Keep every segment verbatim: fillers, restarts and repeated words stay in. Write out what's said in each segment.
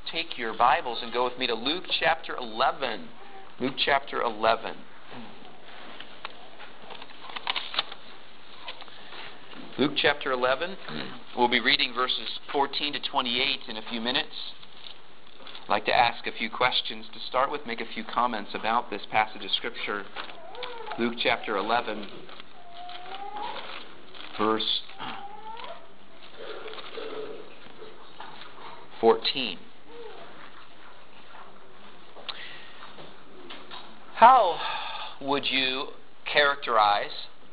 take your Bibles and go with me to Luke chapter eleven. Luke chapter eleven. Luke chapter eleven. We'll be reading verses fourteen to twenty-eight in a few minutes. I'd like to ask a few questions to start with, make a few comments about this passage of Scripture. Luke chapter eleven, verse fourteen. How would you characterize,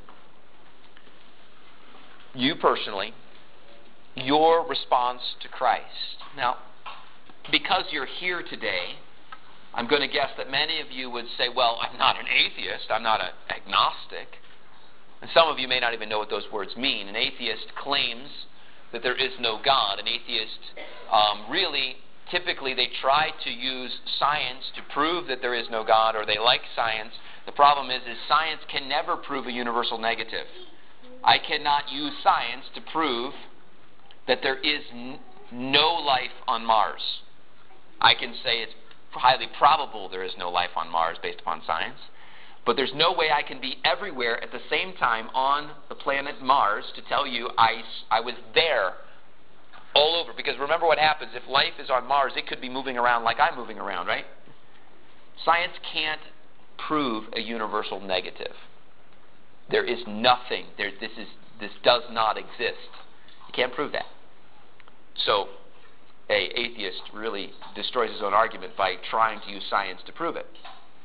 you personally, your response to Christ? Now, because you're here today, I'm going to guess that many of you would say, well, I'm not an atheist, I'm not an agnostic. And some of you may not even know what those words mean. An atheist claims that there is no God. An atheist um, really, typically they try to use science to prove that there is no God, or they like science. The problem is, is science can never prove a universal negative. I cannot use science to prove that there is n- no life on Mars. I can say it's highly probable there is no life on Mars based upon science, but there's no way I can be everywhere at the same time on the planet Mars to tell you I, I was there all over. Because remember what happens, if life is on Mars, it could be moving around like I'm moving around, right? Science can't prove a universal negative. There is nothing. There, this is this does not exist. You can't prove that. So, a atheist really destroys his own argument by trying to use science to prove it.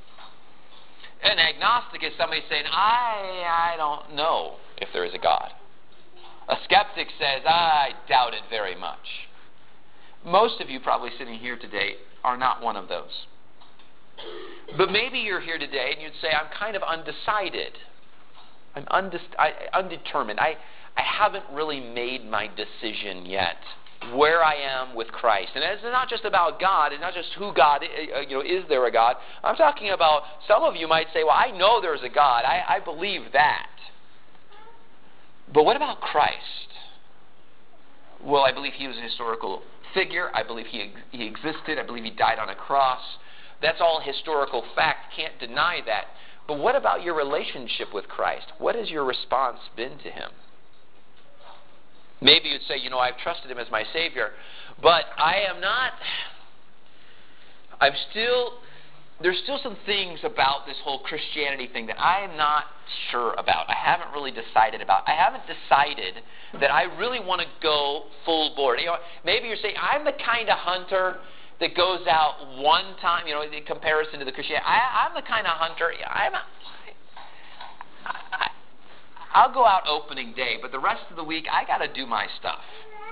An agnostic is somebody saying, I I don't know if there is a God. A skeptic says, I doubt it very much. Most of you probably sitting here today are not one of those. But maybe you're here today and you'd say, I'm kind of undecided. I'm undis- I, undetermined. I, I haven't really made my decision yet where I am with Christ. And it's not just about God. It's not just who God, you know, is there a God? I'm talking about, some of you might say, well, I know there's a God. I, I believe that. But what about Christ? Well, I believe he was a historical figure. I believe he, he existed. I believe he died on a cross. That's all historical fact. Can't deny that. But what about your relationship with Christ? What has your response been to him? Maybe you'd say, you know, I've trusted him as my Savior, but I am not, I'm still, there's still some things about this whole Christianity thing that I am not sure about. I haven't really decided about. I haven't decided that I really want to go full board. You know, maybe you're saying, I'm the kind of hunter that goes out one time, you know, in comparison to the Christianity. I, I'm the kind of hunter, I'm a, I, I, I'll go out opening day, but the rest of the week, I got to do my stuff.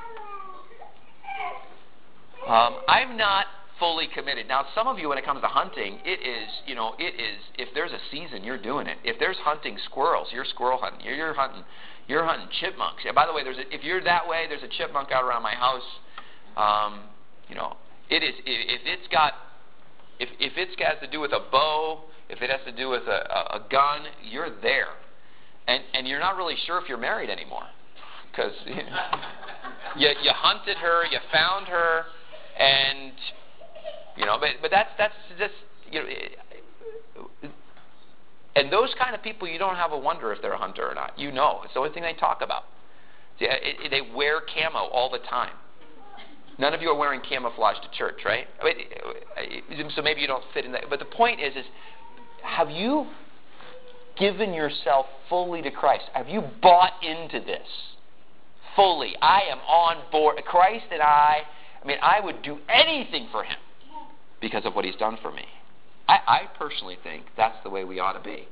Um, I'm not fully committed. Now, some of you, when it comes to hunting, it is, you know, it is, if there's a season, you're doing it. If there's hunting squirrels, you're squirrel hunting. You're, you're hunting, you're hunting chipmunks. And by the way, there's a, if you're that way, there's a chipmunk out around my house. Um, you know, it is, if it's got, if, if it has to do with a bow, if it has to do with a, a, a gun, you're there. And, and you're not really sure if you're married anymore. Because you, know, you, you hunted her, you found her, and, you know, but, but that's, that's just, you know, and those kind of people, you don't have a wonder if they're a hunter or not. You know. It's the only thing they talk about. See, it, it, they wear camo all the time. None of you are wearing camouflage to church, right? I mean, so maybe you don't fit in that. But the point is, is have you given yourself fully to Christ? Have you bought into this fully? I am on board. Christ and I, I mean, I would do anything for him because of what he's done for me. I, I personally think that's the way we ought to be.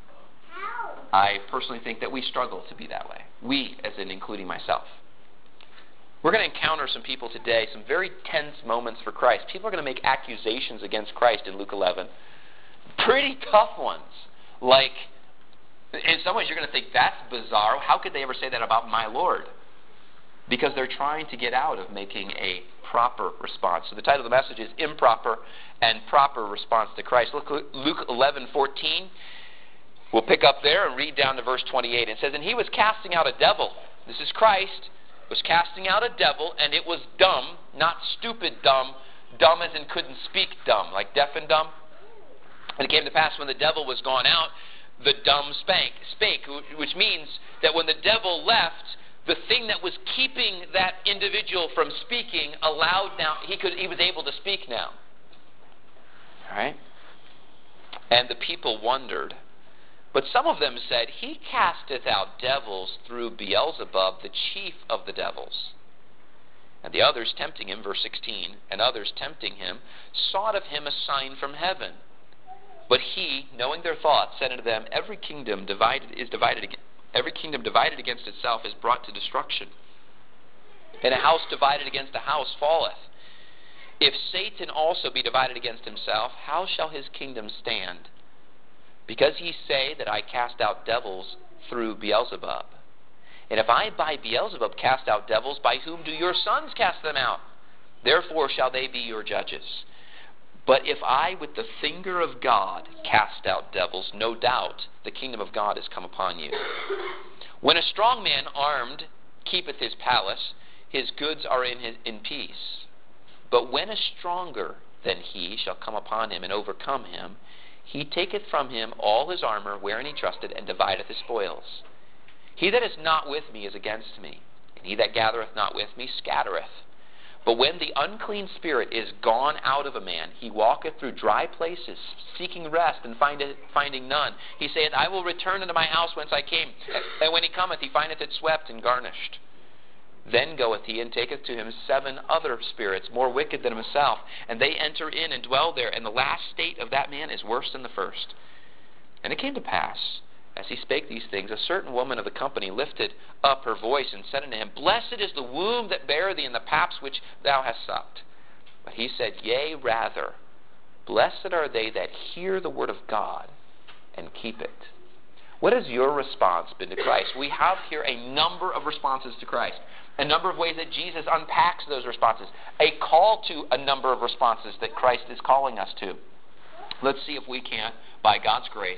I personally think that we struggle to be that way. We, as in including myself. We're going to encounter some people today, some very tense moments for Christ. People are going to make accusations against Christ in Luke eleven. Pretty tough ones. Like, in some ways you're going to think, that's bizarre. How could they ever say that about my Lord? Because they're trying to get out of making a proper response. So the title of the message is Improper and Proper Response to Christ. Look, Luke eleven fourteen. We'll pick up there and read down to verse twenty-eight. It says, and he was casting out a devil. This is Christ. Was casting out a devil, and it was dumb, not stupid dumb, Dumb as in couldn't speak dumb, like deaf and dumb. And it came to pass when the devil was gone out, the dumb spake, spake, which means that when the devil left, the thing that was keeping that individual from speaking allowed now, he could, he was able to speak now. All right? And the people wondered. But some of them said, he casteth out devils through Beelzebub, the chief of the devils. And the others tempting him, verse sixteen, and others tempting him, sought of him a sign from heaven. But he, knowing their thoughts, said unto them, Every kingdom divided is divided against every kingdom divided against itself is brought to destruction. And a house divided against a house falleth. If Satan also be divided against himself, how shall his kingdom stand? Because ye say that I cast out devils through Beelzebub. And if I by Beelzebub cast out devils, by whom do your sons cast them out? Therefore shall they be your judges. But if I with the finger of God cast out devils, no doubt the kingdom of God is come upon you. When a strong man armed keepeth his palace, his goods are in, his, in peace. But when a stronger than he shall come upon him and overcome him, he taketh from him all his armor wherein he trusted, and divideth his spoils. He that is not with me is against me, and he that gathereth not with me scattereth. But when the unclean spirit is gone out of a man, he walketh through dry places, seeking rest, and findeth, finding none. He saith, I will return unto my house whence I came. And when he cometh, he findeth it swept and garnished. Then goeth he and taketh to him seven other spirits, more wicked than himself, and they enter in and dwell there. And the last state of that man is worse than the first. And it came to pass, as he spake these things, a certain woman of the company lifted up her voice and said unto him, Blessed is the womb that bare thee, and the paps which thou hast sucked. But he said, Yea, rather, blessed are they that hear the word of God and keep it. What has your response been to Christ? We have here a number of responses to Christ. A number of ways that Jesus unpacks those responses. A call to a number of responses that Christ is calling us to. Let's see if we can, by God's grace,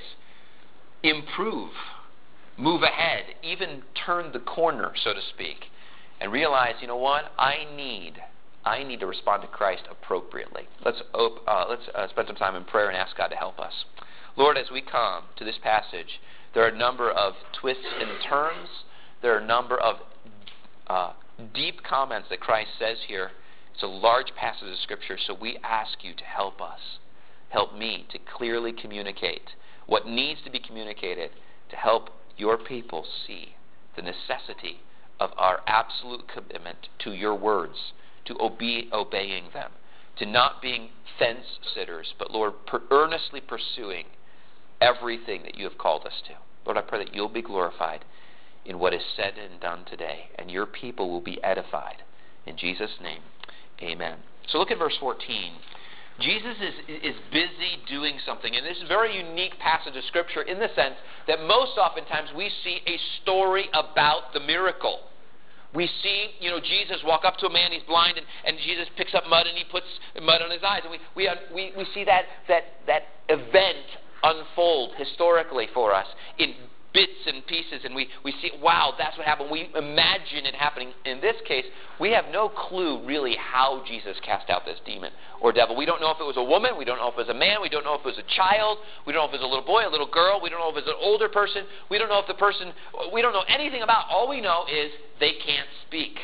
improve, move ahead, even turn the corner, so to speak, and realize, you know what, I need, I need to respond to Christ appropriately. Let's op- uh, let's uh, spend some time in prayer and ask God to help us. Lord, as we come to this passage, there are a number of twists and turns. There are a number of uh, deep comments that Christ says here. It's a large passage of Scripture, so we ask you to help us. Help me to clearly communicate what needs to be communicated to help your people see the necessity of our absolute commitment to your words, to obe- obeying them, to not being fence sitters, but, Lord, per- earnestly pursuing everything that you have called us to. Lord, I pray that you'll be glorified in what is said and done today, and your people will be edified. In Jesus' name, amen. So look at verse fourteen. Jesus is, is busy doing something, and this is a very unique passage of Scripture in the sense that most oftentimes we see a story about the miracle. We see, you know, Jesus walk up to a man, he's blind, and, and Jesus picks up mud and he puts mud on his eyes. And we, we, we, we see that, that, that event unfold historically for us in bits and pieces, and we, we see, wow, that's what happened. We imagine it happening. In this case, we have no clue really how Jesus cast out this demon or devil. We don't know if it was a woman. We don't know if it was a man. We don't know if it was a child. We don't know if it was a little boy, a little girl. We don't know if it was an older person. We don't know if the person, we don't know anything about. All we know is they can't speak.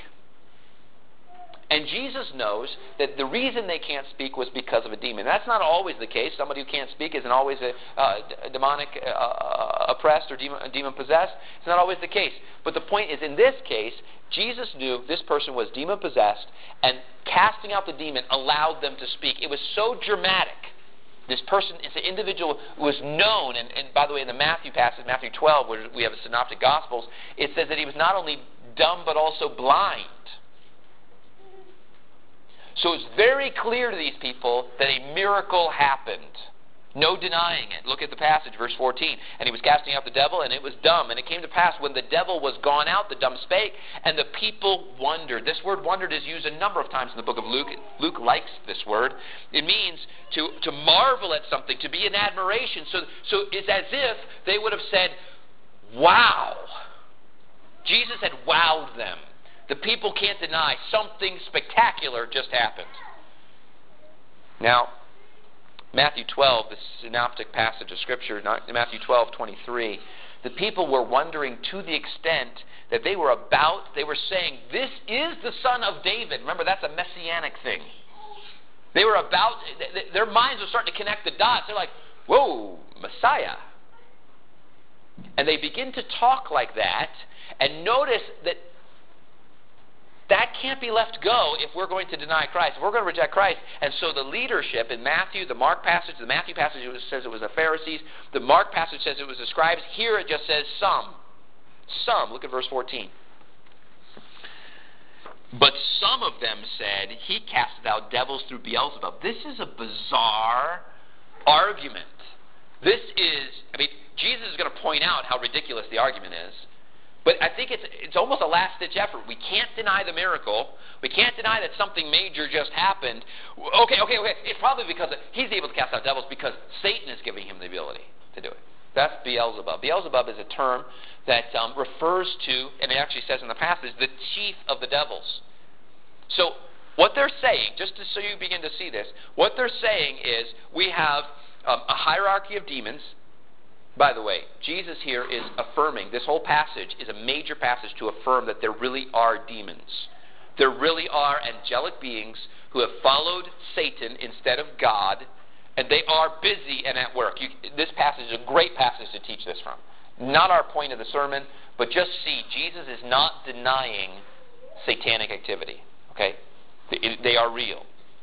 And Jesus knows that the reason they can't speak was because of a demon. That's not always the case. Somebody who can't speak isn't always a, uh, d- demonic uh, oppressed or demon, demon possessed. It's not always the case. But the point is, in this case, Jesus knew this person was demon possessed, and casting out the demon allowed them to speak. It was so dramatic. This person, this individual was known, and, and by the way, in the Matthew passage, Matthew twelve, where we have the Synoptic Gospels, it says that he was not only dumb but also blind. So it's very clear to these people that a miracle happened. No denying it. Look at the passage, verse fourteen. And he was casting out the devil, and it was dumb. And it came to pass, when the devil was gone out, the dumb spake, and the people wondered. This word wondered is used a number of times in the book of Luke. Luke likes this word. It means to, to marvel at something, to be in admiration. So, so it's as if they would have said, wow. Jesus had wowed them. The people can't deny something spectacular just happened. Now, Matthew twelve, the synoptic passage of Scripture, Matthew twelve twenty-three, the people were wondering to the extent that they were about, they were saying, this is the Son of David. Remember, that's a messianic thing. They were about, their minds were starting to connect the dots. They're like, whoa, Messiah. And they begin to talk like that, and notice that that can't be left go if we're going to deny Christ, if we're going to reject Christ. And so the leadership in Matthew, the Mark passage, the Matthew passage it says it was the Pharisees, the Mark passage says it was the scribes. Here it just says some. Some. Look at verse fourteen. But some of them said, he casteth out devils through Beelzebub. This is a bizarre argument. This is, I mean, Jesus is going to point out how ridiculous the argument is. But I think it's it's almost a last-ditch effort. We can't deny the miracle. We can't deny that something major just happened. Okay, okay, okay. It's probably because he's able to cast out devils because Satan is giving him the ability to do it. That's Beelzebub. Beelzebub is a term that um, refers to, and it actually says in the passage, the chief of the devils. So what they're saying, just to, so you begin to see this, what they're saying is we have um, a hierarchy of demons. By the way, Jesus here is affirming, this whole passage is a major passage to affirm that there really are demons. There really are angelic beings who have followed Satan instead of God, and they are busy and at work. You, this passage is a great passage to teach this from. Not our point of the sermon, but just see, Jesus is not denying satanic activity. Okay? They, they are real.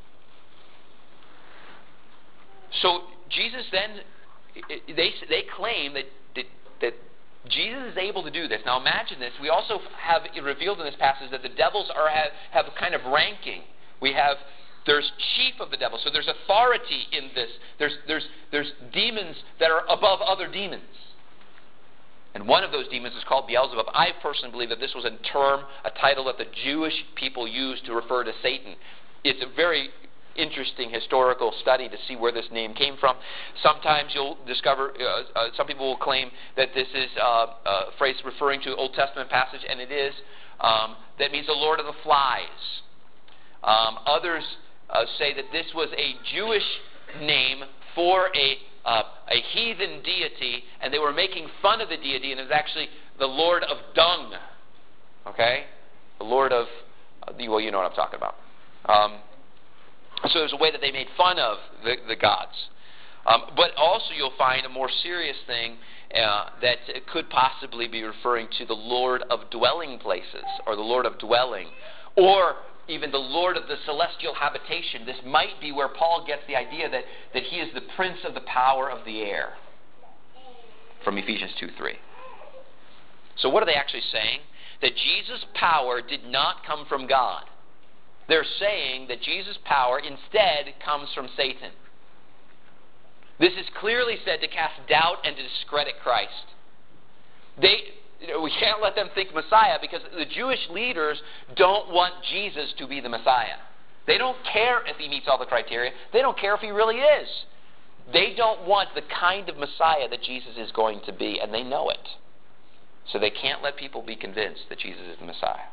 So Jesus then, they they claim that, that that Jesus is able to do this. Now imagine this. We also have it revealed in this passage that the devils are have, have a kind of ranking. We have there's chief of the devils, so there's authority in this. There's there's there's demons that are above other demons. And one of those demons is called Beelzebub. I personally believe that this was a term, a title that the Jewish people used to refer to Satan. It's a very interesting historical study to see where this name came from. Sometimes you'll discover, uh, uh, some people will claim that this is uh, a phrase referring to an Old Testament passage, and it is. Um, that means the Lord of the Flies. Um, others uh, say that this was a Jewish name for a uh, a heathen deity, and they were making fun of the deity, and it was actually the Lord of Dung. Okay? The Lord of, uh, well, you know what I'm talking about. Um, so there's a way that they made fun of the, the gods. Um, but also you'll find a more serious thing uh, that could possibly be referring to the Lord of dwelling places, or the Lord of dwelling, or even the Lord of the celestial habitation. This might be where Paul gets the idea that, that he is the prince of the power of the air, from Ephesians two three. So what are they actually saying? That Jesus' power did not come from God. They're saying that Jesus' power instead comes from Satan. This is clearly said to cast doubt and to discredit Christ. They... You know, we can't let them think Messiah because the Jewish leaders don't want Jesus to be the Messiah. They don't care if he meets all the criteria. They don't care if he really is. They don't want the kind of Messiah that Jesus is going to be, and they know it. So they can't let people be convinced that Jesus is the Messiah.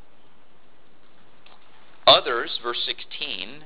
Others, verse sixteen,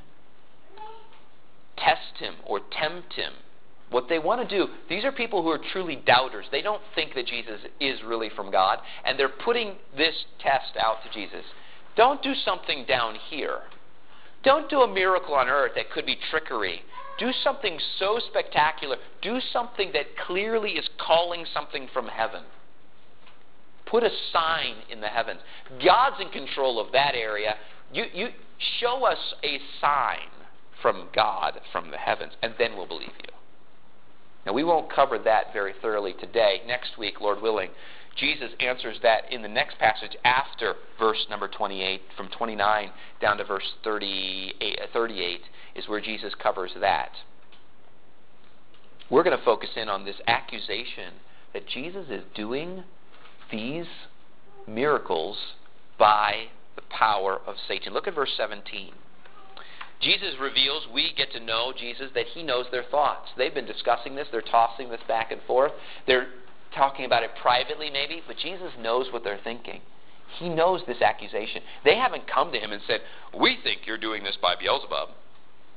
test him or tempt him. What they want to do, these are people who are truly doubters. They don't think that Jesus is really from God, and they're putting this test out to Jesus. Don't do something down here. Don't do a miracle on earth that could be trickery. Do something so spectacular. Do something that clearly is calling something from heaven. Put a sign in the heavens. God's in control of that area. You, you show us a sign from God, from the heavens, and then we'll believe you. Now, we won't cover that very thoroughly today. Next week, Lord willing, Jesus answers that in the next passage after verse number twenty-eight. From twenty-nine down to verse thirty-eight, thirty-eight is where Jesus covers that. We're going to focus in on this accusation that Jesus is doing these miracles by the power of Satan. Look at verse seventeen. Jesus reveals, we get to know Jesus, that he knows their thoughts. They've been discussing this. They're tossing this back and forth. They're talking about it privately maybe, but Jesus knows what they're thinking. He knows this accusation. They haven't come to him and said, we think you're doing this by Beelzebub.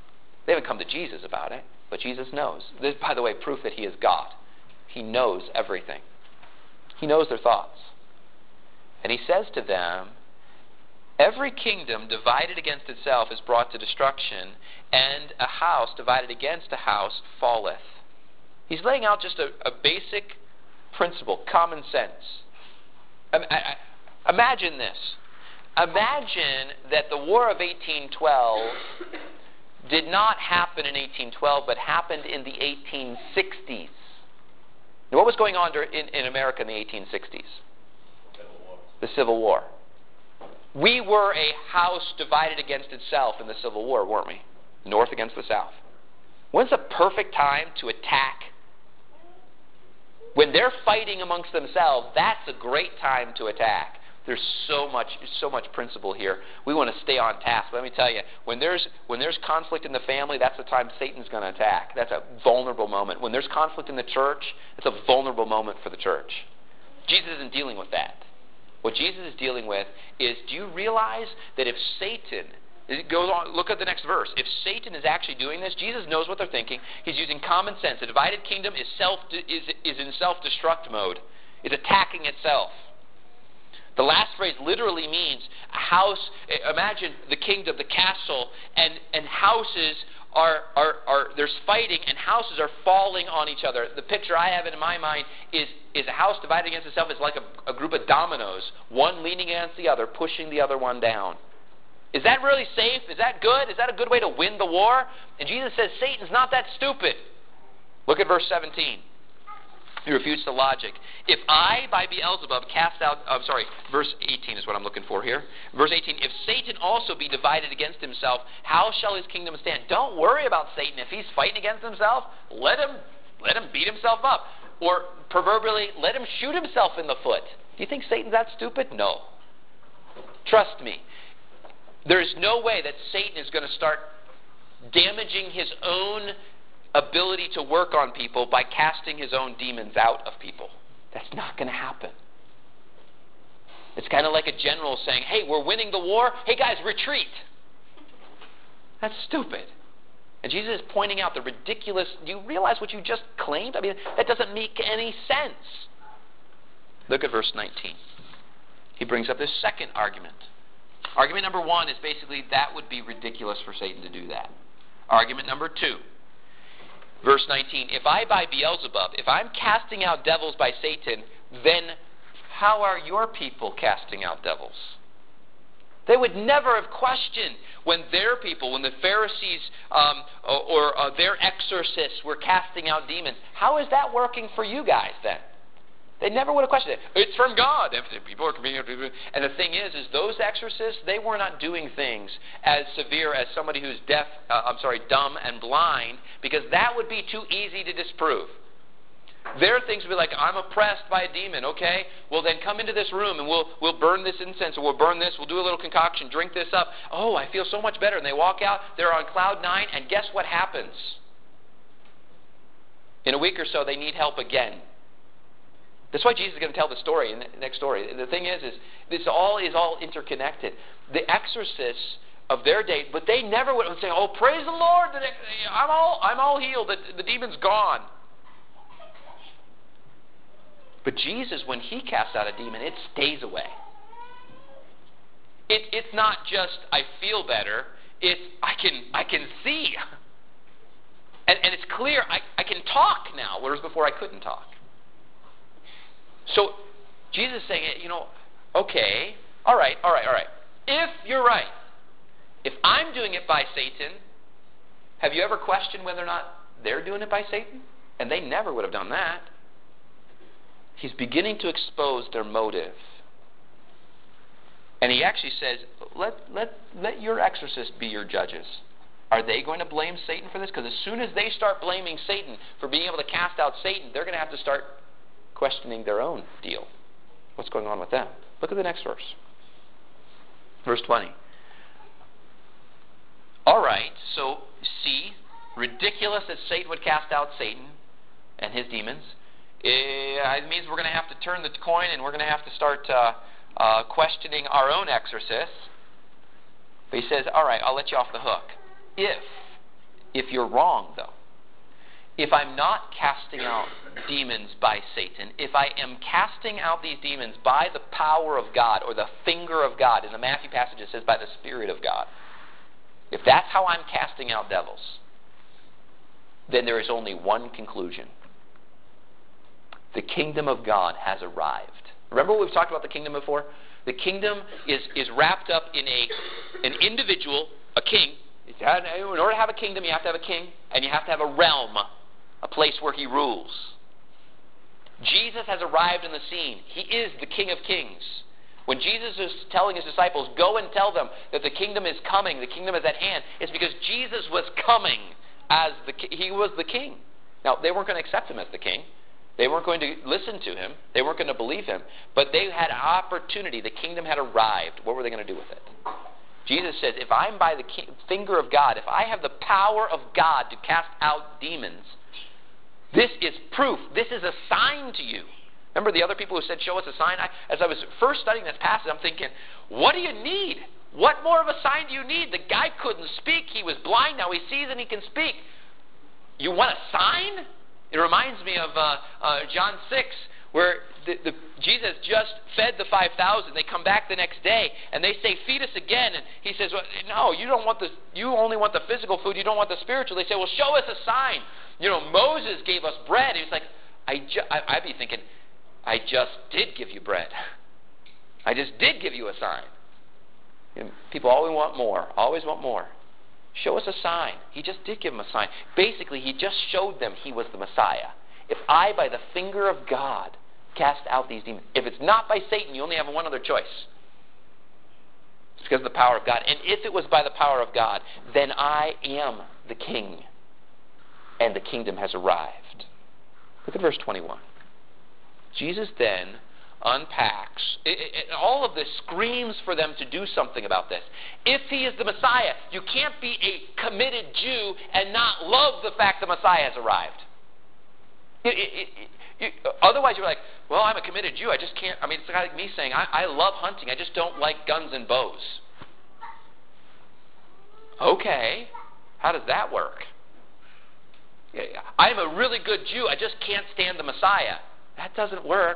They haven't come to Jesus about it, but Jesus knows. This is, by the way, proof that he is God. He knows everything. He knows their thoughts. And he says to them, every kingdom divided against itself is brought to destruction, and a house divided against a house falleth. He's laying out just a, a basic principle, common sense. I, I, imagine this. Imagine that the War of eighteen twelve did not happen in eighteen twelve, but happened in the eighteen sixties. Now, what was going on in, in America in the eighteen sixties? Civil War. The Civil War. We were a house divided against itself in the Civil War, weren't we? North against the South. When's the perfect time to attack? When they're fighting amongst themselves, that's a great time to attack. There's so much, so much principle here. We want to stay on task. But let me tell you, when there's when there's conflict in the family, that's the time Satan's going to attack. That's a vulnerable moment. When there's conflict in the church, it's a vulnerable moment for the church. Jesus isn't dealing with that. What Jesus is dealing with is, do you realize that if Satan, it goes on, look at the next verse. If Satan is actually doing this, Jesus knows what they're thinking. He's using common sense. A divided kingdom is self is is in self-destruct mode. It's attacking itself. The last phrase literally means a house. Imagine the kingdom, the castle, and, and houses are, are, are, there's fighting, and houses are falling on each other. The picture I have in my mind is, is a house divided against itself is like a, a group of dominoes, one leaning against the other, pushing the other one down. Is that really safe? Is that good? Is that a good way to win the war? And Jesus says Satan's not that stupid. Look at verse seventeen. He refutes the logic. If I, by Beelzebub, cast out... I'm sorry, verse eighteen is what I'm looking for here. Verse eighteen, if Satan also be divided against himself, how shall his kingdom stand? Don't worry about Satan. If he's fighting against himself, let him, let him beat himself up. Or, proverbially, let him shoot himself in the foot. Do you think Satan's that stupid? No. Trust me. There's no way that Satan is going to start damaging his own ability to work on people by casting his own demons out of people. That's not going to happen. It's kind of like a general saying, hey, we're winning the war. Hey, guys, retreat. That's stupid. And Jesus is pointing out the ridiculous... Do you realize what you just claimed? I mean, that doesn't make any sense. Look at verse nineteen. He brings up this second argument. Argument number one is basically that would be ridiculous for Satan to do that. Argument number two. Verse nineteen, if I by Beelzebub, if I'm casting out devils by Satan, then how are your people casting out devils? They would never have questioned when their people, when the Pharisees um, or, or uh, their exorcists were casting out demons. How is that working for you guys then? They never would have questioned it. It's from God. People are and the thing is, is those exorcists, they were not doing things as severe as somebody who's deaf, uh, I'm sorry, dumb and blind, because that would be too easy to disprove. Their things would be like, I'm oppressed by a demon, okay? Well, then come into this room and we'll we'll burn this incense, or we'll burn this, we'll do a little concoction, drink this up. Oh, I feel so much better. And they walk out, they're on cloud nine, and guess what happens? In a week or so, they need help again. That's why Jesus is going to tell the story in the next story. The thing is, is this all is all interconnected. The exorcists of their day, but they never would say, "Oh, praise the Lord! I'm all I'm all healed. The, the demon's gone." But Jesus, when he casts out a demon, it stays away. It, it's not just I feel better. It's I can I can see, and and it's clear I, I can talk now, whereas before I couldn't talk. So, Jesus is saying, you know, okay, all right, all right, all right. If you're right, if I'm doing it by Satan, have you ever questioned whether or not they're doing it by Satan? And they never would have done that. He's beginning to expose their motive. And he actually says, let, let, let your exorcists be your judges. Are they going to blame Satan for this? Because as soon as they start blaming Satan for being able to cast out Satan, they're going to have to start questioning their own deal. What's going on with them? Look at the next verse. Verse twenty. All right, so see, ridiculous that Satan would cast out Satan and his demons. It means we're going to have to turn the coin and we're going to have to start uh, uh, questioning our own exorcists. But he says, all right, I'll let you off the hook. If, if you're wrong, though, if I'm not casting out demons by Satan, if I am casting out these demons by the power of God or the finger of God, in the Matthew passage it says by the Spirit of God, if that's how I'm casting out devils, then there is only one conclusion. The kingdom of God has arrived. Remember what we've talked about the kingdom before? The kingdom is, is wrapped up in a an individual, a king. In order to have a kingdom, you have to have a king, and you have to have a realm, a place where he rules. Jesus has arrived in the scene. He is the King of Kings. When Jesus is telling his disciples, go and tell them that the kingdom is coming, the kingdom is at hand, it's because Jesus was coming as the he was the king. Now, they weren't going to accept him as the king. They weren't going to listen to him. They weren't going to believe him. But they had an opportunity. The kingdom had arrived. What were they going to do with it? Jesus says, if I'm by the finger of God, if I have the power of God to cast out demons, this is proof. This is a sign to you. Remember the other people who said, show us a sign? I, as I was first studying this passage, I'm thinking, what do you need? What more of a sign do you need? The guy couldn't speak. He was blind. Now he sees and he can speak. You want a sign? It reminds me of uh, uh, John six, where the, the, Jesus just fed the five thousand. They come back the next day, and they say, feed us again. And he says, well, no, you don't want the, you only want the physical food. You don't want the spiritual. They say, well, show us a sign. You know, Moses gave us bread. He's like, I ju- I, I'd be thinking, I just did give you bread. I just did give you a sign. You know, people always want more, always want more. Show us a sign. He just did give them a sign. Basically, he just showed them he was the Messiah. If I, by the finger of God, cast out these demons, if it's not by Satan, you only have one other choice. It's because of the power of God. And if it was by the power of God, then I am the king, and the kingdom has arrived. Look at verse twenty-one. Jesus then unpacks. It, it, all of this screams for them to do something about this. If he is the Messiah, you can't be a committed Jew and not love the fact the Messiah has arrived. It, it, it, it, otherwise, you're like, well, I'm a committed Jew. I just can't. I mean, it's like me saying, I, I love hunting. I just don't like guns and bows. Okay, how does that work? I'm a really good Jew. I just can't stand the Messiah. That doesn't work.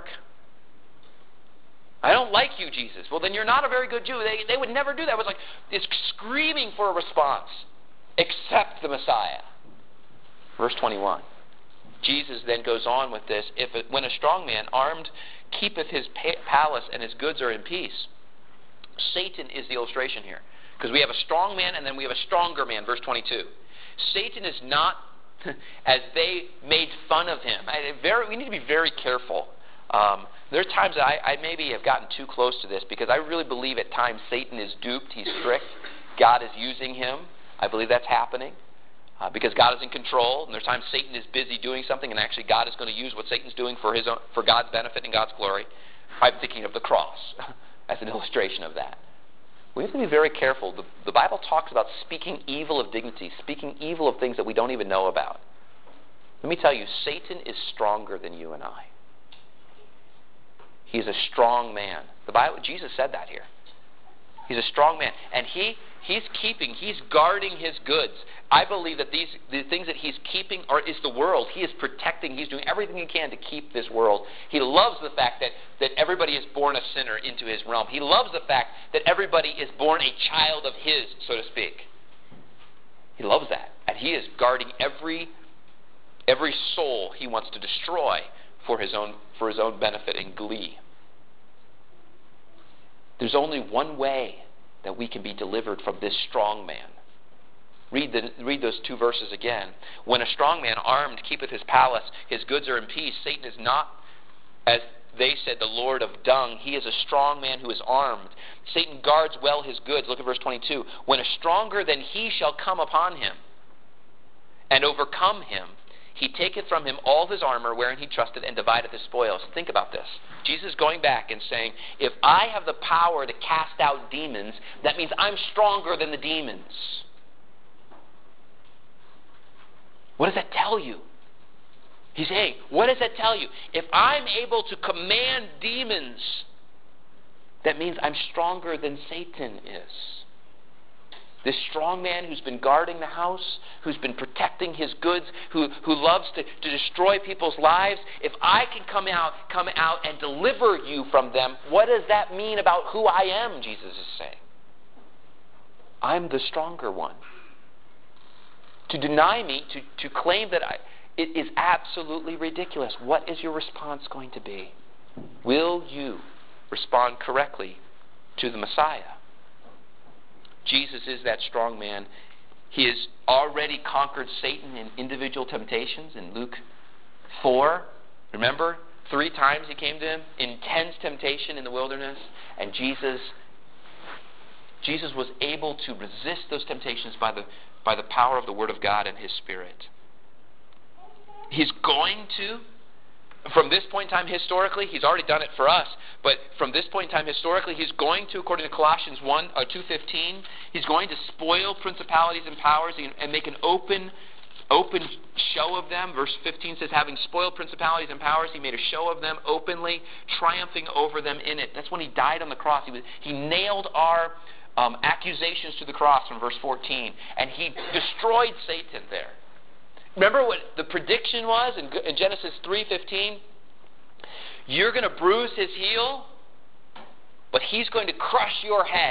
I don't like you, Jesus. Well, then you're not a very good Jew. They, they would never do that. It was like it's screaming for a response. Accept the Messiah. Verse twenty-one. Jesus then goes on with this. If it, when a strong man armed keepeth his pa- palace and his goods are in peace. Satan is the illustration here. Because we have a strong man and then we have a stronger man. Verse twenty-two. Satan is not as they made fun of him. I, very, we need to be very careful. Um, there are times that I, I maybe have gotten too close to this because I really believe at times Satan is duped. He's tricked. God is using him. I believe that's happening uh, because God is in control. And there's times Satan is busy doing something, and actually God is going to use what Satan's doing for his own, for God's benefit and God's glory. I'm thinking of the cross as an illustration of that. We have to be very careful. The, the Bible talks about speaking evil of dignity, speaking evil of things that we don't even know about. Let me tell you, Satan is stronger than you and I. He's a strong man. The Bible, Jesus said that here. He's a strong man. And he he's keeping, he's guarding his goods. I believe that these the things that he's keeping are is the world. He is protecting, he's doing everything he can to keep this world. He loves the fact that, that everybody is born a sinner into his realm. He loves the fact that everybody is born a child of his, so to speak. He loves that. And he is guarding every every soul he wants to destroy for his own for his own benefit and glee. There's only one way that we can be delivered from this strong man. Read the read those two verses again. When a strong man armed keepeth his palace, his goods are in peace. Satan is not, as they said, the Lord of dung. He is a strong man who is armed. Satan guards well his goods. Look at verse twenty-two. When a stronger than he shall come upon him and overcome him, he taketh from him all his armor wherein he trusted, and divideth his spoils. Think about this. Jesus is going back and saying, if I have the power to cast out demons, that means I'm stronger than the demons. What does that tell you? He's saying, what does that tell you? If I'm able to command demons, that means I'm stronger than Satan is. This strong man who's been guarding the house, who's been protecting his goods, who, who loves to, to destroy people's lives, if I can come out, come out and deliver you from them, what does that mean about who I am, Jesus is saying? I'm the stronger one. To deny me, to, to claim that I, it is absolutely ridiculous. What is your response going to be? Will you respond correctly to the Messiah? Jesus is that strong man. He has already conquered Satan in individual temptations in Luke four. Remember, three times he came to him, intense temptation in the wilderness, and Jesus Jesus was able to resist those temptations by the by the power of the Word of God and His Spirit. He's going to, from this point in time historically, He's already done it for us, but from this point in time historically, He's going to, according to Colossians one, or two fifteen, He's going to spoil principalities and powers and make an open open show of them. Verse fifteen says, having spoiled principalities and powers, He made a show of them openly, triumphing over them in it. That's when He died on the cross. He, was, he nailed our um, accusations to the cross from verse fourteen, and He destroyed Satan there. Remember what the prediction was in, in Genesis three fifteen? You're going to bruise his heel, but he's going to crush your head.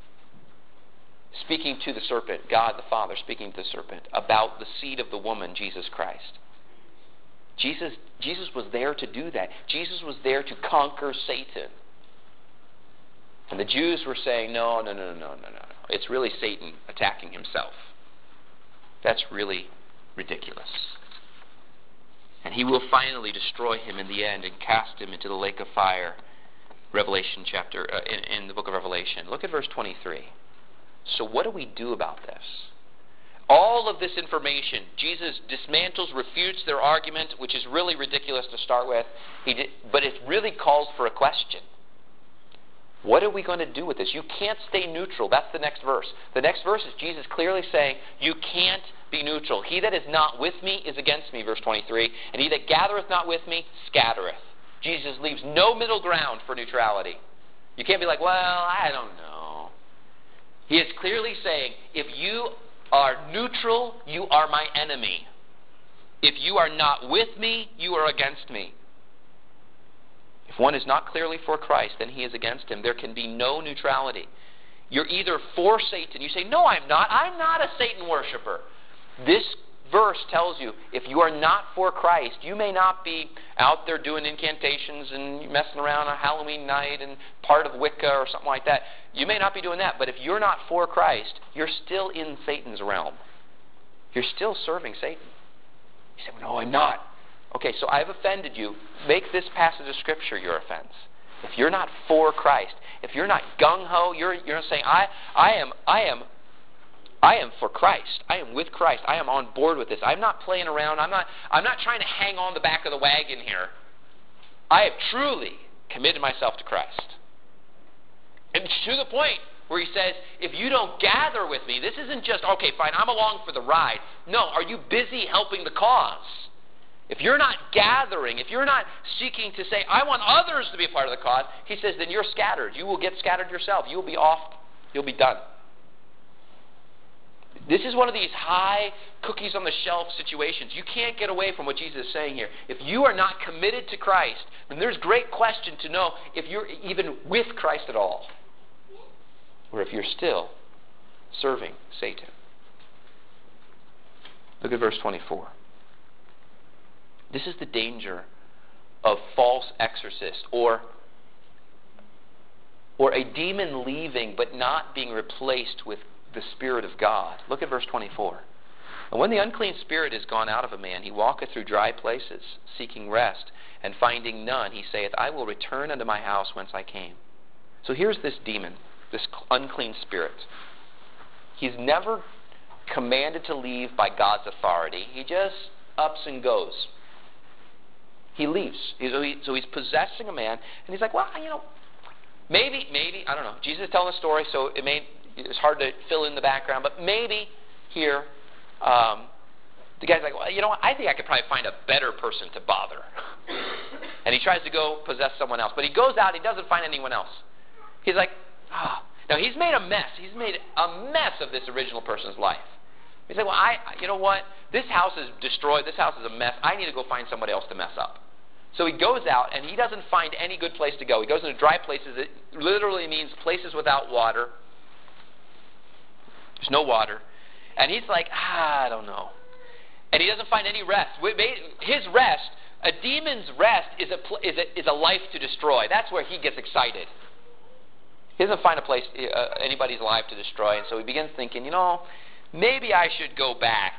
Speaking to the serpent, God the Father speaking to the serpent about the seed of the woman, Jesus Christ. Jesus, Jesus was there to do that. Jesus was there to conquer Satan. And the Jews were saying, no, no, no, no, no, no, no. It's really Satan attacking himself. That's really ridiculous. And He will finally destroy him in the end and cast him into the lake of fire. Revelation chapter, uh, in, in the book of Revelation. Look at verse twenty-three. So what do we do about this? All of this information, Jesus dismantles, refutes their argument, which is really ridiculous to start with. He did, but it really calls for a question. What are we going to do with this? You can't stay neutral. That's the next verse. The next verse is Jesus clearly saying, you can't be neutral. He that is not with me is against me, verse twenty-three. And he that gathereth not with me, scattereth. Jesus leaves no middle ground for neutrality. You can't be like, well, I don't know. He is clearly saying, if you are neutral, you are my enemy. If you are not with me, you are against me. If one is not clearly for Christ, then he is against him. There can be no neutrality. You're either for Satan. You say, no, I'm not. I'm not a Satan worshiper. This verse tells you, if you are not for Christ, you may not be out there doing incantations and messing around on Halloween night and part of Wicca or something like that. You may not be doing that, but if you're not for Christ, you're still in Satan's realm. You're still serving Satan. You say, well, no, I'm not. Okay, so I've offended you. Make this passage of Scripture your offense. If you're not for Christ, if you're not gung-ho, you're, you're saying, I, I am, I am, I am for Christ. I am with Christ. I am on board with this. I'm not playing around. I'm not, I'm not trying to hang on the back of the wagon here. I have truly committed myself to Christ. And to the point where he says, if you don't gather with me, this isn't just, okay, fine, I'm along for the ride. No, are you busy helping the cause? If you're not gathering, if you're not seeking to say, I want others to be a part of the cause, he says, then you're scattered. You will get scattered yourself. You will be off. You'll be done. This is one of these high cookies on the shelf situations. You can't get away from what Jesus is saying here. If you are not committed to Christ, then there's great question to know if you're even with Christ at all. Or if you're still serving Satan. Look at verse twenty-four. This is the danger of false exorcists, or, or a demon leaving but not being replaced with the Spirit of God. Look at verse twenty-four. And when the unclean spirit is gone out of a man, he walketh through dry places, seeking rest, and finding none, he saith, I will return unto my house whence I came. So here's this demon, this unclean spirit. He's never commanded to leave by God's authority. He just ups and goes. He leaves. So, he, so he's possessing a man, and he's like, well, you know, maybe, maybe, I don't know. Jesus is telling a story, so it may, it's hard to fill in the background, but maybe here, um, the guy's like, well, you know what, I think I could probably find a better person to bother. And he tries to go possess someone else. But he goes out, he doesn't find anyone else. He's like, ah. Oh. Now, he's made a mess. He's made a mess of this original person's life. He said, well, I, you know what? This house is destroyed. This house is a mess. I need to go find somebody else to mess up. So he goes out, and he doesn't find any good place to go. He goes into dry places. It literally means places without water. There's no water. And he's like, ah, I don't know. And he doesn't find any rest. His rest, a demon's rest, is a, is a, is a life to destroy. That's where he gets excited. He doesn't find a place, uh, anybody's life to destroy. And so he begins thinking, you know, maybe I should go back.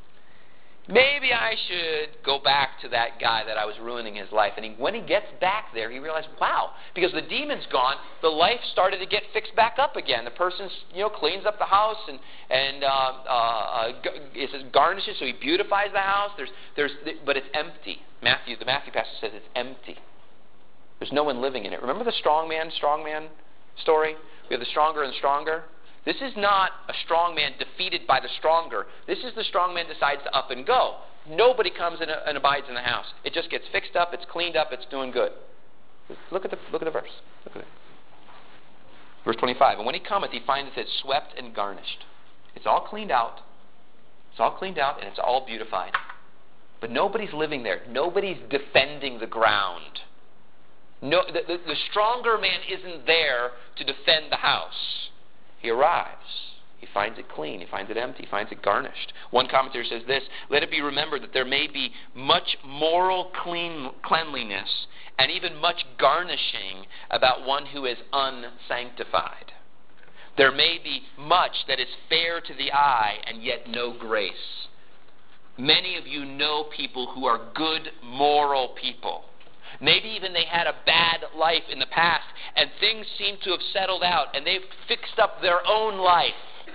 Maybe I should go back to that guy that I was ruining his life. And he, when he gets back there, he realizes, wow, because the demon's gone, the life started to get fixed back up again. The person, you know, cleans up the house and and uh, uh, is garnishes, so he beautifies the house. There's there's, but it's empty. Matthew, the Matthew passage says it's empty. There's no one living in it. Remember the strong man, strong man story? We have the stronger and stronger. This is not a strong man defeated by the stronger. This is the strong man decides to up and go. Nobody comes and, and abides in the house. It just gets fixed up, it's cleaned up, it's doing good. Look at the look at the verse. Look at it. Verse twenty-five. And when he cometh, he findeth it swept and garnished. It's all cleaned out. It's all cleaned out and it's all beautified. But nobody's living there. Nobody's defending the ground. No, the, the, the stronger man isn't there to defend the house. He arrives. He finds it clean. He finds it empty. He finds it garnished. One commentator says this, let it be remembered that there may be much moral clean, cleanliness and even much garnishing about one who is unsanctified. There may be much that is fair to the eye and yet no grace. Many of you know people who are good moral people. Maybe even they had a bad life in the past and things seem to have settled out and they've fixed up their own life.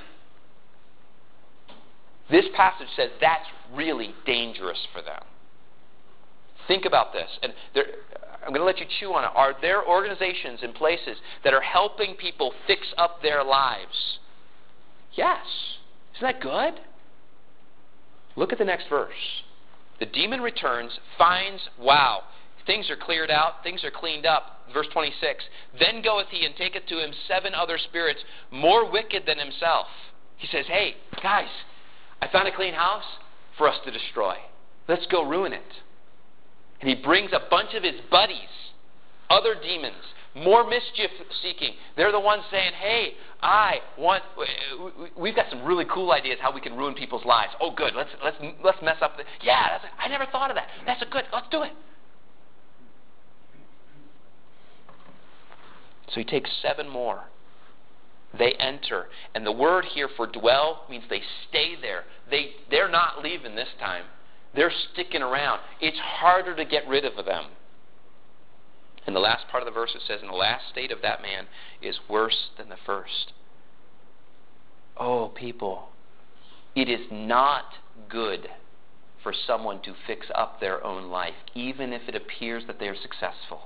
This passage says that's really dangerous for them. Think about this. And there, I'm going to let you chew on it. Are there organizations and places that are helping people fix up their lives? Yes. Isn't that good? Look at the next verse. The demon returns, finds, wow, things are cleared out, things are cleaned up. Verse twenty-six, then goeth he and taketh to him seven other spirits more wicked than himself. He says, hey, guys, I found a clean house for us to destroy. Let's go ruin it. And he brings a bunch of his buddies, other demons, more mischief-seeking. They're the ones saying, hey, I want, we've got some really cool ideas how we can ruin people's lives. Oh, good, let's let's let's mess up the, yeah, that's, I never thought of that. That's a good, let's do it. So he takes seven more. They enter. And the word here for dwell means they stay there. They, they're not leaving this time. They're sticking around. It's harder to get rid of them. And the last part of the verse it says, and the last state of that man is worse than the first. Oh, people, it is not good for someone to fix up their own life, even if it appears that they are successful.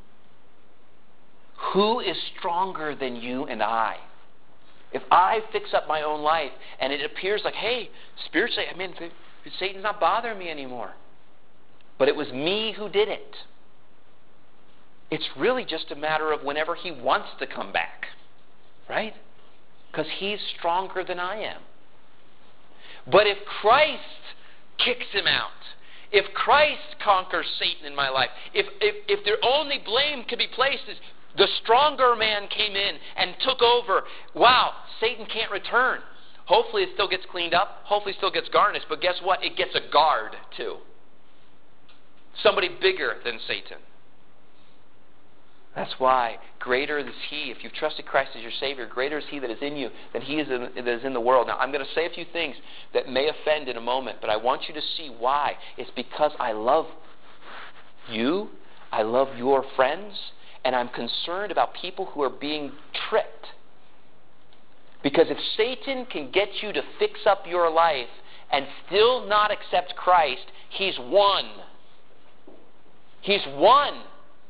Who is stronger than you and I? If I fix up my own life and it appears like, hey, spiritually, I mean, Satan's not bothering me anymore. But it was me who did it. It's really just a matter of whenever he wants to come back. Right? Because he's stronger than I am. But if Christ kicks him out, if Christ conquers Satan in my life, if, if, if the only blame can be placed is the stronger man came in and took over, wow, Satan can't return. Hopefully it still gets cleaned up. Hopefully it still gets garnished. But guess what? It gets a guard too. Somebody bigger than Satan. That's why greater is he. If you've trusted Christ as your Savior, greater is he that is in you than he is in, that is in the world. Now, I'm going to say a few things that may offend in a moment, but I want you to see why. It's because I love you. I love your friends. And I'm concerned about people who are being tricked. Because if Satan can get you to fix up your life and still not accept Christ, he's won. He's won.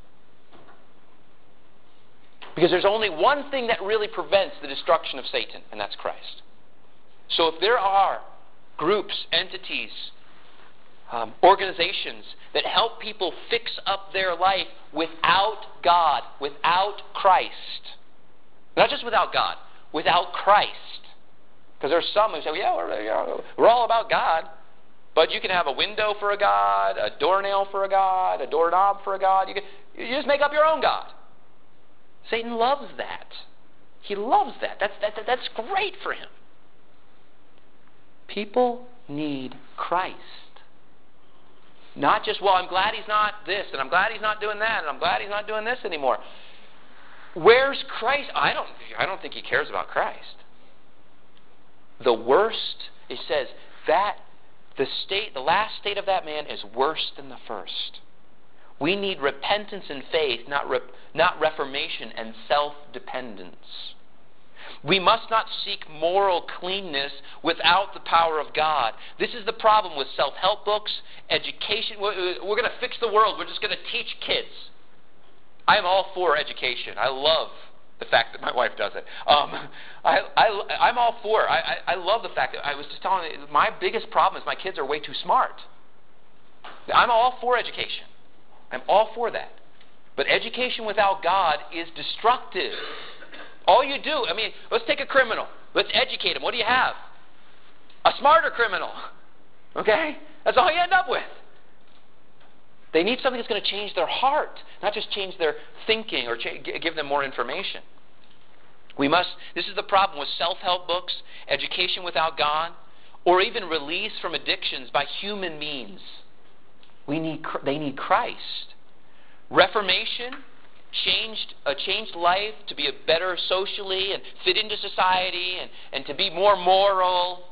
Because there's only one thing that really prevents the destruction of Satan, and that's Christ. So if there are groups, entities, Um, organizations that help people fix up their life without God, without Christ, Not just without God, without Christ. Because there's some who say, well, yeah, we're, you know, we're all about God. But you can have a window for a God, a doornail for a God, a doorknob for a God. You, can, you just make up your own God. Satan loves that. He loves that. That's, that, that. That's great for him. People need Christ. Not just, well, I'm glad he's not this, and I'm glad he's not doing that, and I'm glad he's not doing this anymore. Where's Christ? I don't, I don't think he cares about Christ. The worst, it says, that the state, the last state of that man is worse than the first. We need repentance and faith, not rep, not reformation and self-dependence. We must not seek moral cleanness without the power of God. This is the problem with self-help books, education. We're, we're going to fix the world. We're just going to teach kids. I am all for education. I love the fact that my wife does it. Um, I, I, I'm all for it. I, I, I love the fact that I was just telling you, my biggest problem is my kids are way too smart. I'm all for education. I'm all for that. But education without God is destructive. All you do, I mean, let's take a criminal. Let's educate him. What do you have? A smarter criminal. Okay? That's all you end up with. They need something that's going to change their heart, not just change their thinking or cha- give them more information. We must, this is the problem with self-help books, education without God, or even release from addictions by human means. We need, they need Christ. Reformation, changed a changed life to be a better socially and fit into society and, and to be more moral,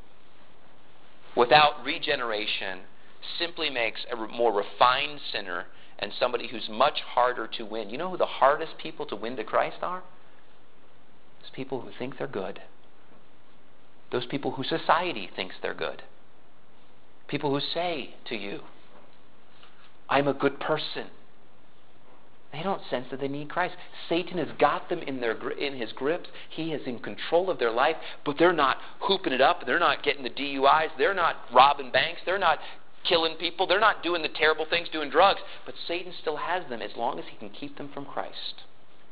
without regeneration, simply makes a more refined sinner and somebody who's much harder to win. You know who the hardest people to win to Christ are? It's people who think they're good. Those people who society thinks they're good. People who say to you, I'm a good person. They don't sense that they need Christ. Satan has got them in their in his grips. He is in control of their life, but they're not hooping it up. They're not getting the D U Is. They're not robbing banks. They're not killing people. They're not doing the terrible things, doing drugs. But Satan still has them as long as he can keep them from Christ.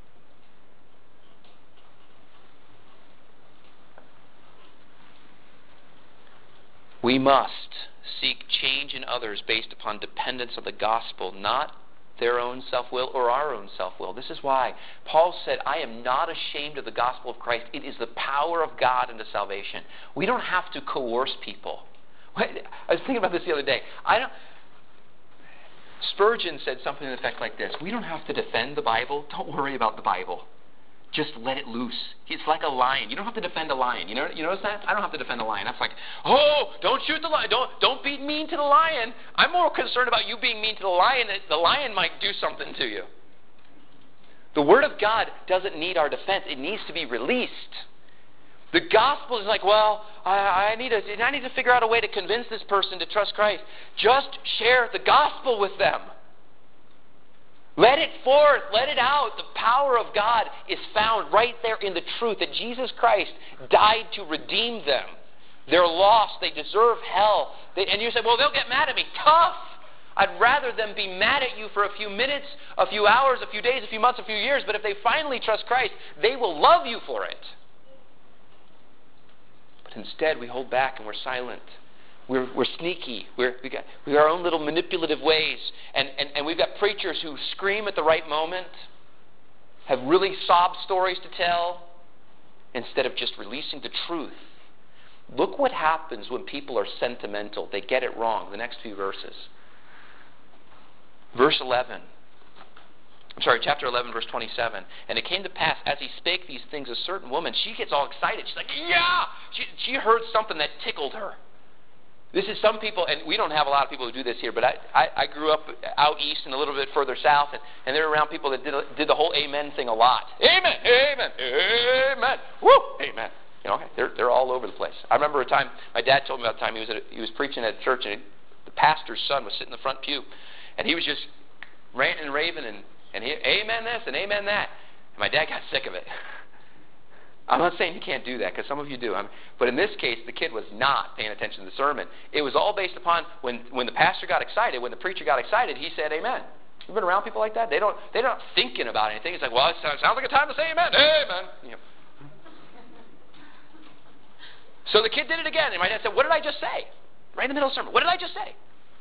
We must seek change in others based upon dependence on the gospel, not their own self-will or our own self-will. This is why Paul said, I am not ashamed of the gospel of Christ. It is the power of God unto salvation. We don't have to coerce people. I was thinking about this the other day. I don't. Spurgeon said something to the effect like this: we don't have to defend the Bible. Don't worry about the Bible. Just let it loose. It's like a lion. You don't have to defend a lion. You know, you notice that? I don't have to defend a lion. That's like, oh, don't shoot the lion. Don't, don't be mean to the lion. I'm more concerned about you being mean to the lion. That the lion might do something to you. The Word of God doesn't need our defense. It needs to be released. The gospel is like, well, I, I need to, I need to figure out a way to convince this person to trust Christ. Just share the gospel with them. Let it forth. Let it out. The power of God is found right there in the truth that Jesus Christ died to redeem them. They're lost. They deserve hell. They, and you say, well, they'll get mad at me. Tough. I'd rather them be mad at you for a few minutes, a few hours, a few days, a few months, a few years. But if they finally trust Christ, they will love you for it. But instead, we hold back and we're silent. We're, we're sneaky. We're, we got, we got our own little manipulative ways. And, and, and we've got preachers who scream at the right moment, have really sob stories to tell, instead of just releasing the truth. Look what happens when people are sentimental. They get it wrong. The next few verses. Verse eleven. I'm sorry, chapter eleven, verse twenty-seven. And it came to pass, as he spake these things, a certain woman, she gets all excited. She's like, yeah! She, she heard something that tickled her. This is some people, and we don't have a lot of people who do this here, but I, I, I grew up out east and a little bit further south, and, and they're around people that did, did the whole amen thing a lot. Amen, amen, amen, woo, amen. You know, they're, they're all over the place. I remember a time, my dad told me about a time he was, at a, he was preaching at a church, and the pastor's son was sitting in the front pew, and he was just ranting and raving, and, and he, amen this and amen that. And my dad got sick of it. I'm not saying you can't do that, because some of you do. I'm, but in this case, the kid was not paying attention to the sermon. It was all based upon when, when the pastor got excited, when the preacher got excited, he said amen. You've been around people like that? They don't, they're not thinking about anything. It's like, well, it sounds like a time to say amen. Amen. You know. So the kid did it again. And my dad said, what did I just say? Right in the middle of the sermon. What did I just say?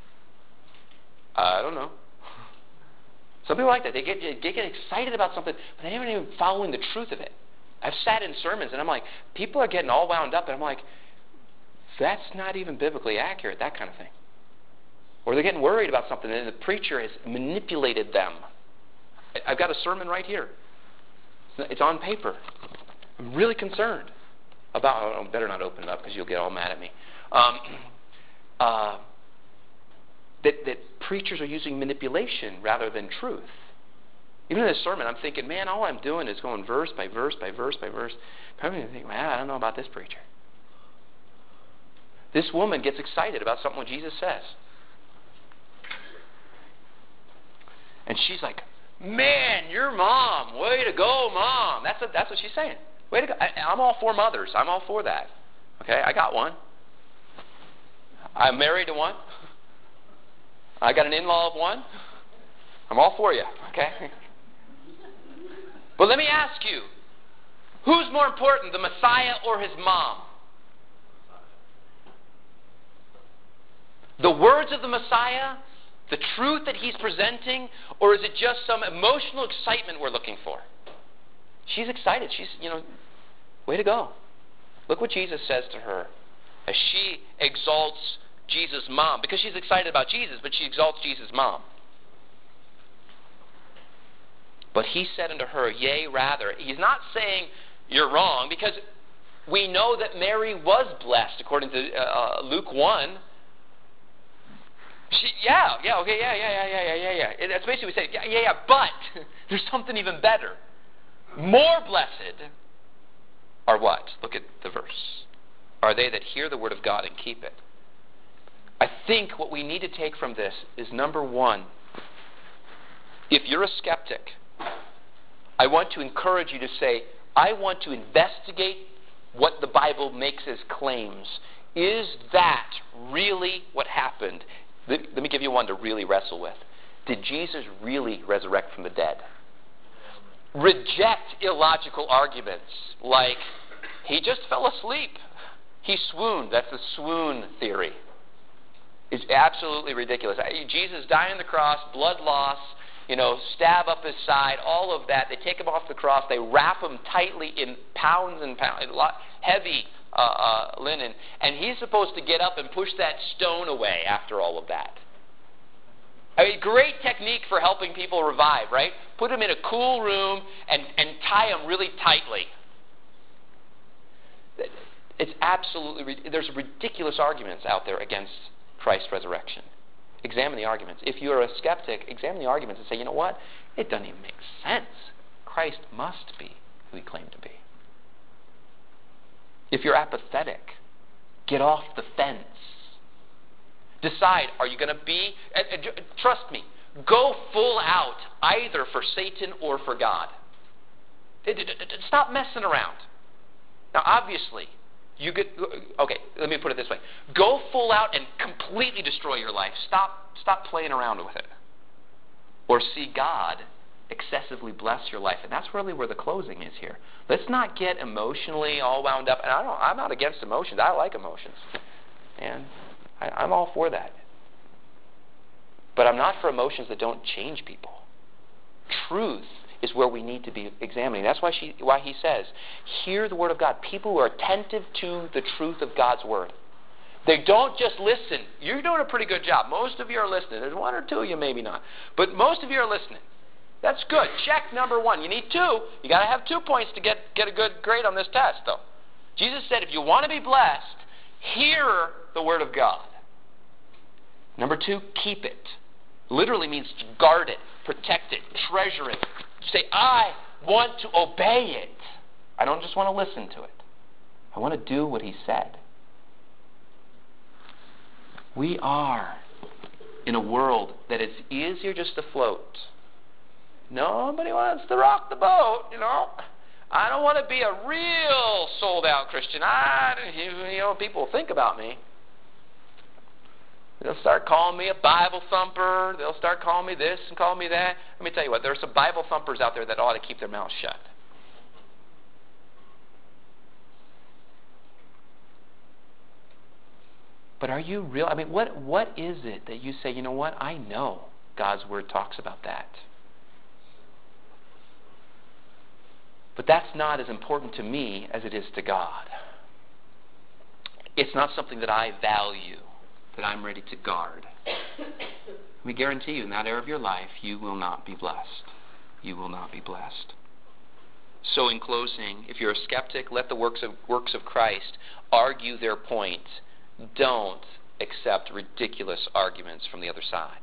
I don't know. Some people are like that. They get, they get excited about something, but they aren't even following the truth of it. I've sat in sermons, and I'm like, people are getting all wound up, and I'm like, that's not even biblically accurate, that kind of thing. Or they're getting worried about something, and the preacher has manipulated them. I've got a sermon right here. It's on paper. I'm really concerned about, oh, I better not open it up because you'll get all mad at me. Um, uh, that, that preachers are using manipulation rather than truth. Even in this sermon, I'm thinking, man, all I'm doing is going verse by verse by verse by verse. Probably think, man, I don't know about this preacher. This woman gets excited about something what Jesus says. And she's like, man, your mom, way to go, mom. That's a, that's what she's saying. Way to go. I, I'm all for mothers. I'm all for that. Okay, I got one. I'm married to one. I got an in-law of one. I'm all for you. Okay. But let me ask you, who's more important, the Messiah or his mom? The words of the Messiah, the truth that he's presenting, or is it just some emotional excitement we're looking for? She's excited. She's, you know, way to go. Look what Jesus says to her as she exalts Jesus' mom, because she's excited about Jesus, but she exalts Jesus' mom. But he said unto her, yea, rather. He's not saying you're wrong, because we know that Mary was blessed, according to uh, Luke one. She, yeah, yeah, okay, yeah, yeah, yeah, yeah, yeah, yeah, yeah. That's basically what we say. Yeah, yeah, yeah, but there's something even better. More blessed are what? Look at the verse. Are they that hear the word of God and keep it. I think what we need to take from this is, number one, if you're a skeptic, I want to encourage you to say, I want to investigate what the Bible makes as claims. Is that really what happened? Let, let me give you one to really wrestle with. Did Jesus really resurrect from the dead? Reject illogical arguments like, he just fell asleep. He swooned. That's the swoon theory. It's absolutely ridiculous. Jesus died on the cross, blood loss, you know, stab up his side, all of that. They take him off the cross. They wrap him tightly in pounds and pounds, heavy uh, uh, linen. And he's supposed to get up and push that stone away after all of that. I mean, great technique for helping people revive, right? Put them in a cool room and, and tie them really tightly. It's absolutely, there's ridiculous arguments out there against Christ's resurrection. Examine the arguments. If you're a skeptic, examine the arguments and say, you know what? It doesn't even make sense. Christ must be who he claimed to be. If you're apathetic, get off the fence. Decide, are you going to be, and, and, trust me, go full out either for Satan or for God. Stop messing around. Now, obviously, you get, okay, let me put it this way. Go full out and completely destroy your life. Stop, stop playing around with it. Or see God excessively bless your life. And that's really where the closing is here. Let's not get emotionally all wound up. And I don't, I'm not against emotions. I like emotions. And I, I'm all for that. But I'm not for emotions that don't change people. Truth is where we need to be examining. That's why she, why he says, hear the word of God. People who are attentive to the truth of God's word. They don't just listen. You're doing a pretty good job. Most of you are listening. There's one or two of you, maybe not. But most of you are listening. That's good. Check number one. You need two. You got to have two points to get, get a good grade on this test, though. Jesus said, if you want to be blessed, hear the word of God. Number two, keep it. Literally means to guard it, protect it, treasure it. Say, I want to obey it. I don't just want to listen to it. I want to do what he said. We are in a world that it's easier just to float. Nobody wants to rock the boat, you know. I don't want to be a real sold-out Christian. I, you know, people think about me. They'll start calling me a Bible thumper. They'll start calling me this and calling me that. Let me tell you what, there are some Bible thumpers out there that ought to keep their mouths shut. But are you real? I mean, what what is it that you say, you know what, I know God's Word talks about that. But that's not as important to me as it is to God. It's not something that I value, that I'm ready to guard. Let me guarantee you, in that area of your life, you will not be blessed. You will not be blessed. So in closing, if you're a skeptic, let the works of, works of Christ argue their point. Don't accept ridiculous arguments from the other side.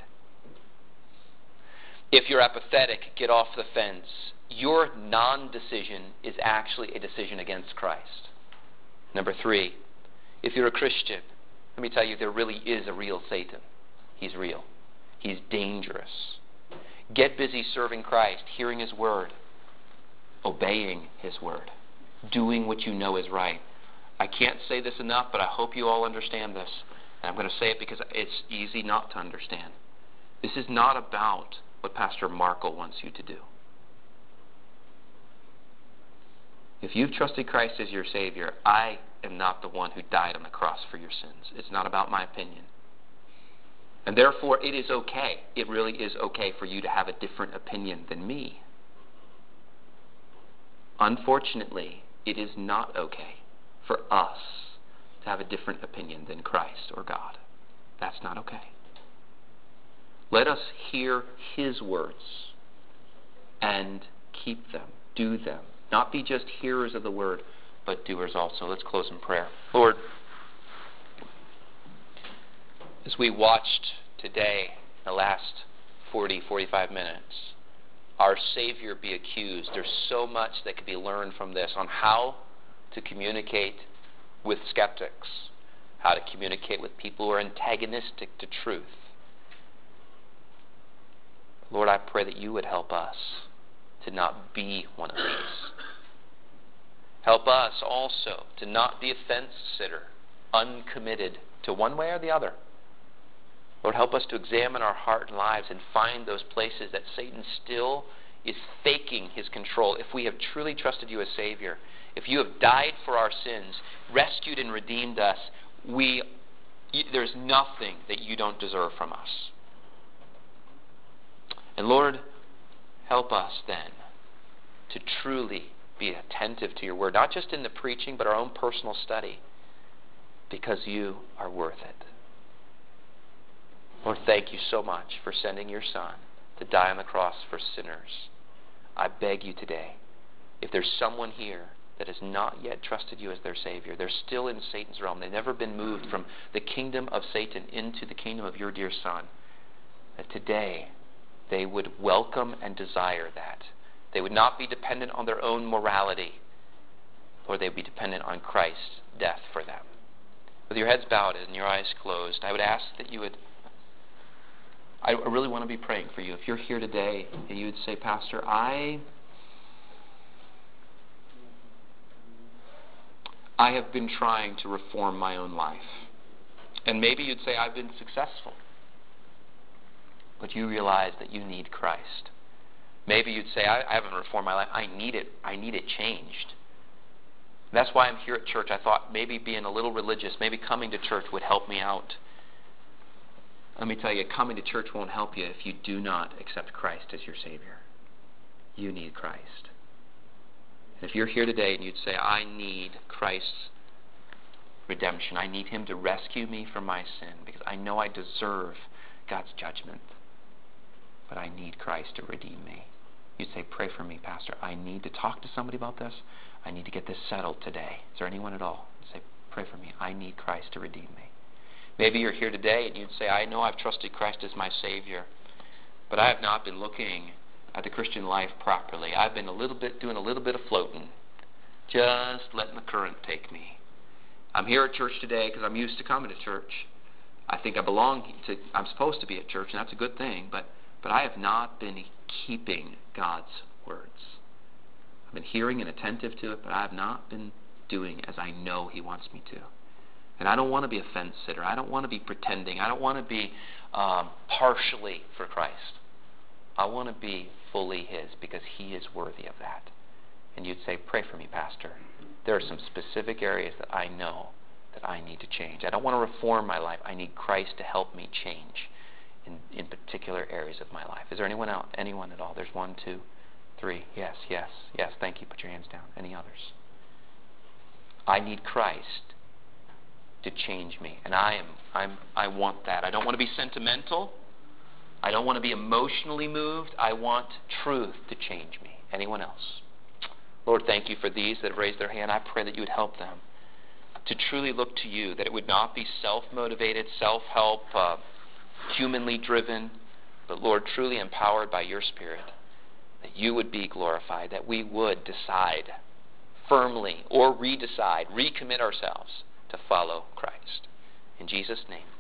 If you're apathetic, get off the fence. Your non-decision is actually a decision against Christ. Number three, if you're a Christian, let me tell you, there really is a real Satan. He's real. He's dangerous. Get busy serving Christ, hearing His Word, obeying His Word, doing what you know is right. I can't say this enough, but I hope you all understand this. And I'm going to say it because it's easy not to understand. This is not about what Pastor Markle wants you to do. If you've trusted Christ as your Savior, I am not the one who died on the cross for your sins. It's not about my opinion. And therefore, it is okay. It really is okay for you to have a different opinion than me. Unfortunately, it is not okay for us to have a different opinion than Christ or God. That's not okay. Let us hear His words and keep them, do them. Not be just hearers of the Word, but doers also. Let's close in prayer. Lord, as we watched today, the last forty, forty-five minutes, our Savior be accused, there's so much that could be learned from this on how to communicate with skeptics, how to communicate with people who are antagonistic to truth. Lord, I pray that you would help us to not be one of these. Help us also to not be a fence-sitter, uncommitted to one way or the other. Lord, help us to examine our heart and lives and find those places that Satan still is faking his control. If we have truly trusted you as Savior, if you have died for our sins, rescued and redeemed us, we, there's nothing that you don't deserve from us. And Lord, help us then to truly be attentive to your word, not just in the preaching, but our own personal study, because you are worth it. Lord, thank you so much for sending your Son to die on the cross for sinners. I beg you today, if there's someone here that has not yet trusted you as their Savior, they're still in Satan's realm, they've never been moved from the kingdom of Satan into the kingdom of your dear Son, that today they would welcome and desire that. They would not be dependent on their own morality, or they would be dependent on Christ's death for them. With your heads bowed and your eyes closed, I would ask that you would, I really want to be praying for you. If you're here today and you would say, Pastor, I, I have been trying to reform my own life. And maybe you'd say, I've been successful. But you realize that you need Christ. Maybe you'd say, I, I haven't reformed my life. I need it. I need it changed. That's why I'm here at church. I thought maybe being a little religious, maybe coming to church would help me out. Let me tell you, coming to church won't help you if you do not accept Christ as your Savior. You need Christ. And if you're here today and you'd say, I need Christ's redemption. I need Him to rescue me from my sin because I know I deserve God's judgment. But I need Christ to redeem me. You'd say, pray for me, Pastor. I need to talk to somebody about this. I need to get this settled today. Is there anyone at all? You'd say, pray for me. I need Christ to redeem me. Maybe you're here today and you'd say, I know I've trusted Christ as my Savior, but I have not been looking at the Christian life properly. I've been a little bit doing a little bit of floating, just letting the current take me. I'm here at church today because I'm used to coming to church. I think I belong to, I'm supposed to be at church, and that's a good thing, but, but I have not been keeping God's words. I've been hearing and attentive to it, but I have not been doing as I know He wants me to. And I don't want to be a fence sitter. I don't want to be pretending. I don't want to be um, partially for Christ. I want to be fully His because He is worthy of that. And you'd say, pray for me, Pastor. There are some specific areas that I know that I need to change. I don't want to reform my life. I need Christ to help me change in, in particular areas of my life. Is there anyone out? Anyone at all? There's one, two, three. Yes, yes, yes. Thank you. Put your hands down. Any others? I need Christ to change me. And I am I'm I want that. I don't want to be sentimental. I don't want to be emotionally moved. I want truth to change me. Anyone else? Lord, thank you for these that have raised their hand. I pray that you would help them to truly look to you, that it would not be self-motivated, self-help, uh, humanly driven, but Lord, truly empowered by your Spirit, that you would be glorified, that we would decide firmly or redecide, recommit ourselves to follow Christ. In Jesus' name.